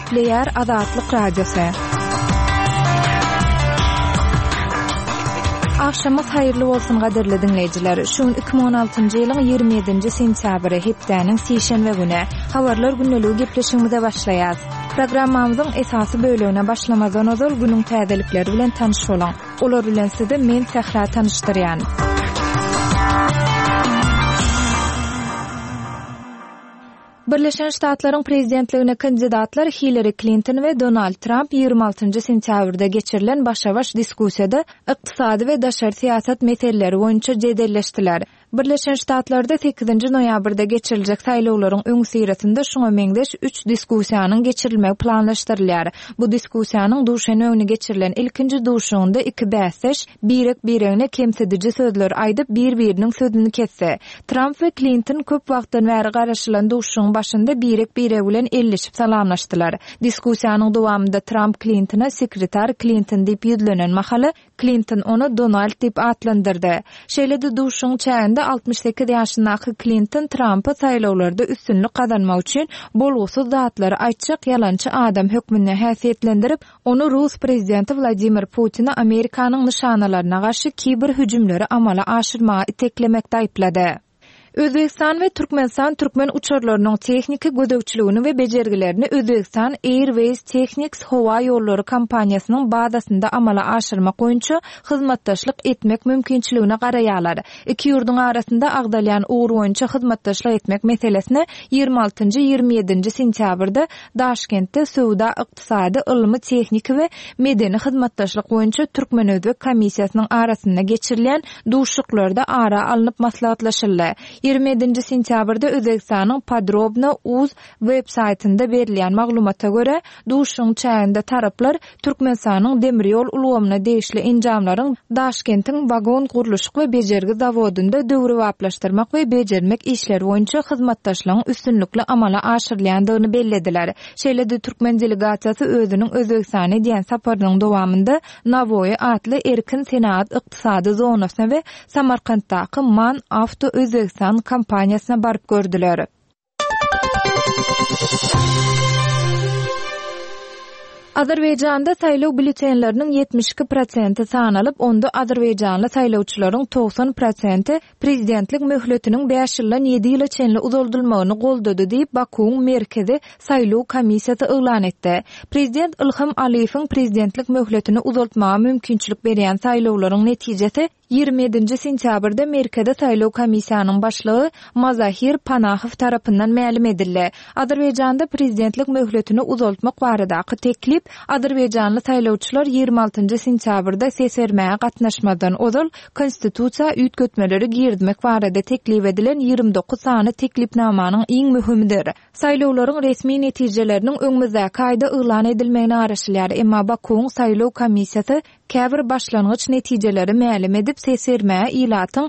Gepleýär Azatlyk Radiosu. Akşamyz haýyrly bolsun gaderli dinleýijiler. Şu 2016-njy ýylyň 27-nji sentýabry hepdeniň sişenbe güni habarlar günneligi gepleşigimize başlaýar. Programmamyzyň esasy bölügine başlamadan öňe günüň täzelikleri bilen tanyş bolan. Olar bilen sizi men Sahra tanışdyrýan. Birleşen Ştatlaryň prezidentligine kandidatlar Hillary Clinton we Donald Trump 26-njy sentýabrda geçirilen başa-baş diskussiýada ykdysady we daşary siýasat meseleleri boýunça jedelleşdiler. Birleşen Ştatlarda 8-nji noýabrda geçiriljek saýlawlaryň öň sirasynda şoňa meňdeş 3 diskussiýanyň geçirilmegi planlaşdyrylýar. Bu diskussiýanyň duşany öňüne geçirilen ilkinji duşugynda iki bäsleş birek-biregine kemsedici sözler aýdyp bir-biriniň sözüni kesse. Trump we Clinton köp wagtdan bäri garaşylan duşugyň başynda birek-bireg bilen elleşip salamlaşdylar. Diskussiýanyň dowamında Trump Clintona sekretar Clinton diýip ýüzlenen mahaly Clinton onu Donald diýip atlandyrdy. Şeýle-de duşugyň çäginde 68 ýaşyndaky Clinton Trump'a saýlawlarda üstünlük kazanmak üçin bolgusyz zatlary aýtjak ýalançy adam hökmüne häsiýetlendirip, onu Rus prezidenti Vladimir Putin'i Amerikanyň nişanalaryna garşy kiber hüjümleri amala aşyrmagy iteklemekde aýplady. Özbekistan ve Türkmen uçurlarynyň tehnika gödökçiligini we bejergilerini Özbekistan Airways Technics howa ýollary kompaniýasynyň bazasynda amala aşyrmak boýunça hyzmatdaşlyk etmek mümkinçiligine garaýarlar. Iki ýurduň arasynda agdalýan ugur boýunça hyzmatdaşlyk etmek meselesine 26-njy 27-nji sentýabrda Daşkentde sowda, ykdysady, ylmy, tehnika we medeni hyzmatdaşlyk boýunça Türkmen-Özbek komissiýasynyň arasynda geçirilen duşuklarda ara alınıp maslahatlaşyldy. 27-nji sentýabrda Özbekistanyň Podrobno.uz web saýtynda berilýän maglumata görä, duşuň çäginde taraplar Türkmenistanyň demir ýol ulgamyna degişli enjamlaryň Daşkentiň vagon guruluşyk we bejergi zawodunda döwri waplaşdyrmak we bejermek işleri boýunça hyzmatdaşlygyň üstünlikli amala aşyrylýandygyny bellediler. Şeýle-de Türkmen delegasiýasy özüniň Özbekistana diýen saparynyň dowamında Navoy atly erkin senat ykdysady zonasyna we Samarkanddaky Man Avto Özbekistan kompaniýasyna baryp gördüler. Azerbaýjanda saýlaw bültenleriniň 72% sanalyp, onda Azerbaýjanly saýlawçylaryň 90% prezidentlik möhletiniň 5 ýyldan 7 ýyla çenli uzuldurulmagyny goldady diýip Bakuň merkezi saýlaw komissiýasy elan etdi. Prezident Ilham Aliýewiň prezidentlik möhletini uzultmaga mümkinçilik berýän saýlawlaryň netijesi 27-nji sentýabrda merkezde saýlaw komissiýasynyň başlygy Mazahir Panahow tarapyndan ma'lum edildi. Azerbaýjanda prezidentlik möhletini uzultmak baradaky teklip Azerbaýjanly saýlawçylar 26-njy sentýabrda ses bermäge gatnaşmadan ozal konstitusiýa üýtgetmeleri girdmek barada teklip edilen 29 sany teklipnamanyň iň mühimidir. Saýlawlaryň resmi netijeleriniň öňümüzdäki aýda elan edilmegini araşdyrýar, emma Bakuň saýlaw komissiýasy käbir başlangyç netijeleri ma'lum edip ses bermäge ilatyň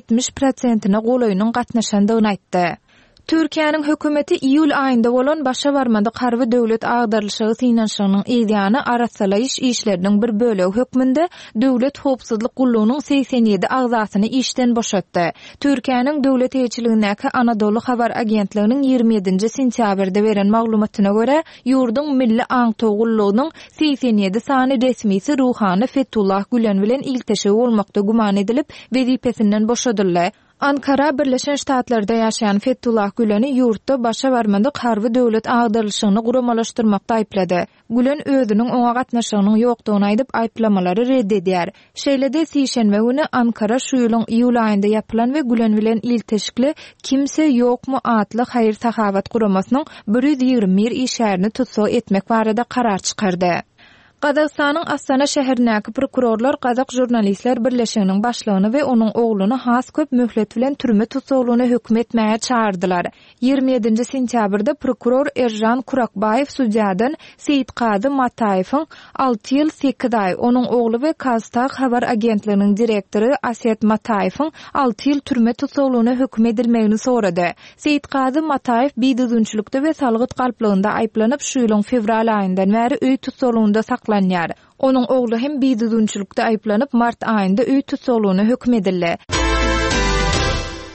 70%-ni golaýynyň gatnaşandygyny aýtdy. Türkiýanyň hökümeti iýul aýynda bolan başa barmadyk harby döwlet agdarlyşygy synanşygynyň eýdýany aratsalaýyş işleriniň bir bölegi hökmünde döwlet howpsuzlyk gullugynyň 87 agzasyny işden boşatdy. Türkiýanyň döwlet eýçiligindäki Anadolu habar agentliginiň 27-nji sentýabrda beren maglumatyna görä, ýurduň milli aňtow gullugynyň 87 sany resmisi Ruhany Fethullah Gülen bilen ilteşik bolmakda guman edilip wezipesinden boşadyldy. Ankara Birleşen Ştatlarda ýaşaýan Fethullah Gülen'i ýurtda başa barmadyk harby döwlet agdarlyşygyny guramalaşdyrmakda aýplady. Gülen özüniň oňa gatnaşygynyň ýokdugyny aýdyp aýplamalary reddedýär. Şeýle-de sişenbe güni Ankara şu ýylyň iýul aýynda ýapylan we Gülen bilen ilteşikli Kimse ýokmu atly haýır sahabat guramasynyň 121 işärini tutsak etmek barada karar çykardy. Gazakstanyň Astana şäherindäki prokurorlar Gazak jurnalistler birleşiginiň başlygyny we onuň ogluny has köp möhlet bilen türme tutsagyny hökm etmäge çağırdylar. 27-nji sentýabrda prokuror Erjan Kurakbayew sudiýadan Seyitqady Mataýewiň 6 ýyl 8 aý, onuň ogly we Kaztak habar agentliginiň direktory Aset Mataýewiň 6 ýyl türme tutsagyny hökm edilmegini sorady. Seyitqady Mataýew biýdüzünçülükde we salgyt galplygynda aýplanyp şu ýylyň fevral aýyndan bäri öý tutsagynda saklanýar. Onuň ogly hem biýdüzünçülükde aýplanyp mart aýynda öý tutsaglygyny hökm edildi.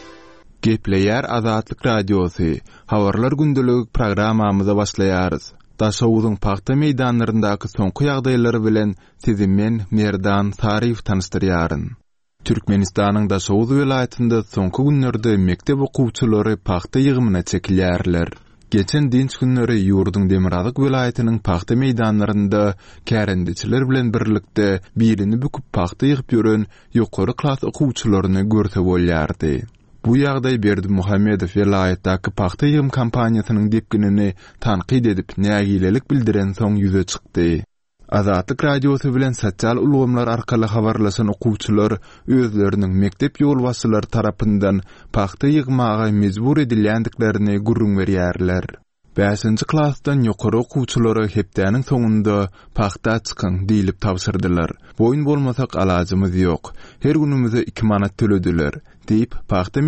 Gepleýär Azatlyk Radiosu. Habarlar gündelik programmamyza başlaýarys. Daşowyzyň paxta meýdanlaryndaky soňky ýagdaýlary bilen sizi men Merdan Sariýew tanystyrýaryn. Türkmenistanyň Daşowuz welaýatynda soňky günlerde mektep okuwçylary paxta ýygymyna çekilýärler. Geçen dinç günleri Ýurduň Demirazyk welaýatynyň paxta meýdanlarynda kärendiçiler bilen birlikde birini büküp paxta ýygyp ýören ýokary klas okuwçylaryny görse bolýardy. Bu ýagdaý Berdi Muhammedow welaýatdaky paxta ýygym kampaniýasynyň depginini tanqid edip nägilelik bildiren soň ýüze çykdy. Azatlyk radiosy bilen sosial ulgamlar arkaly habarlaşan okuwçylar özleriniň mektep ýolbaşçylary tarapyndan paxta ýygmaga mejbur edilýändiklerini gurrun berýärler. 5-nji klassdan ýokary okuwçylary hepdäniň soňunda paxta çykyň diýilip tapşyrdylar. Boýun bolmasak alajymyz ýok. Her günümize 2 manat төлediler diýip paxta